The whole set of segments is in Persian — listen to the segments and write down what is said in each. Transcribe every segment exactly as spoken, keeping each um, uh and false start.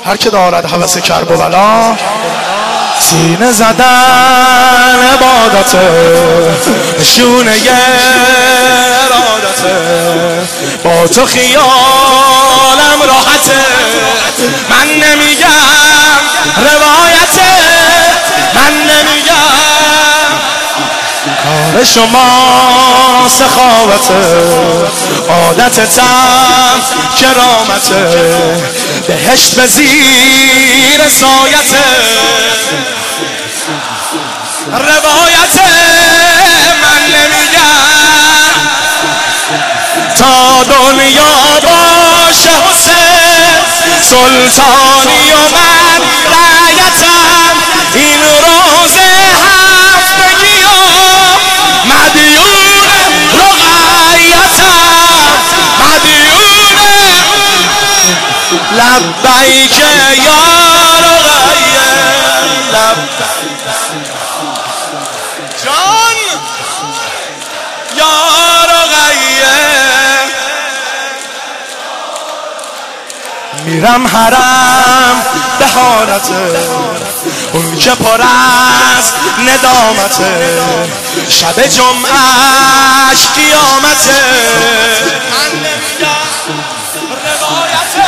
هر که دارد هوس کرب و بلا سینه زدن عبادت شونه ارادت با تو خیالم راحته من نمیگم روایته من نمیگم کار شما سخاوته عادتتم کرامته بهشت به زیر سایته روایته من نمیگم تا دنیا باشه حسین سلطانی و من رعیتم این روز هفتگی و مدیون رقیتم مدیون لبیک یا رقیه لبیک جان یا رقیه میرم حرم به حالته اون که پر از ندامته شب جمعهش قیامته من نمیگم روایته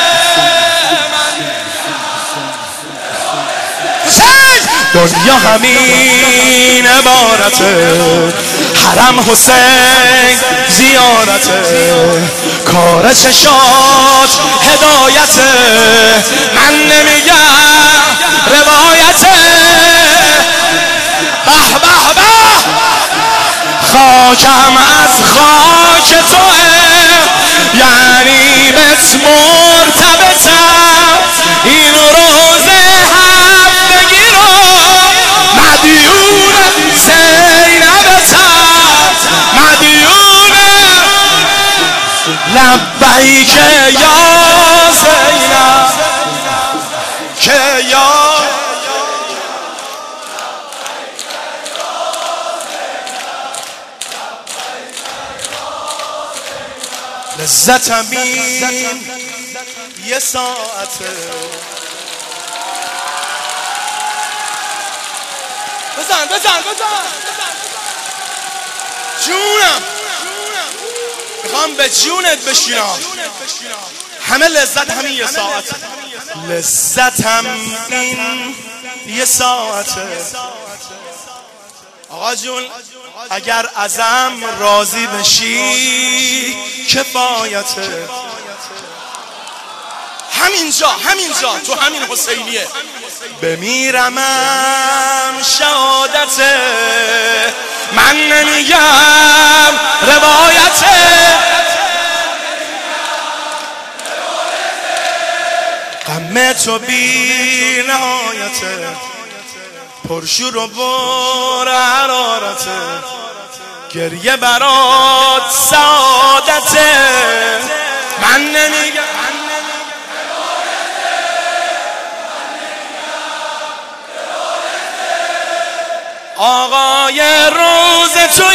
دنیا همین عبارته حرم حسین زیارته کار چشات هدایته من نمیگم روایته به به به خاکم از خاک توه یعنی بهت مرتبطم این روز هفتگی رو مدیون زینبتم مدیون لبیک یا زینب که یا لذتم این یه ساعته بزن بزن بزن جونم میخوام به جونت بشینم همه لذت همین یه ساعته لذتم این یه ساعته آقا جون اگر ازم راضی بشی کفایته همینجا همینجا تو همین حسینیه بمیرمم شهادته من نمیگم روایته غم تو بی نهایته پرشور و بر حرارته گریه برات سعادته من نمیگم آقای روز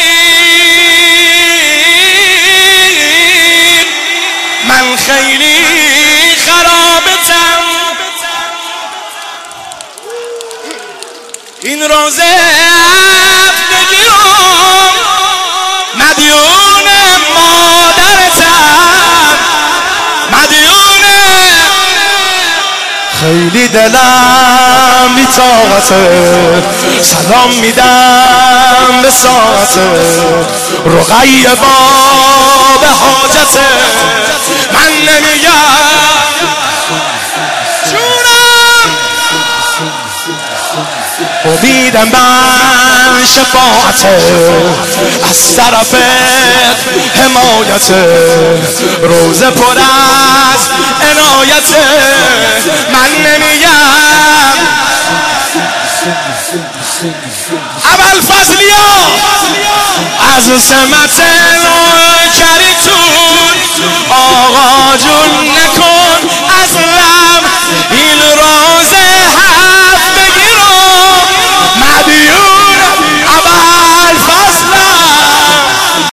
تویی من خیلی خرابتم این روز هفتگی رو مدیون مادرتم مدیون خیلی دلم بی طاقته سلام میدم به ساعته رقیه باب حاجته من نمیگم جونم امیدم من شفاعته از طرف حمایته روز پر از عنایته من نمیگم ابوالفضلیا از سمت نوکر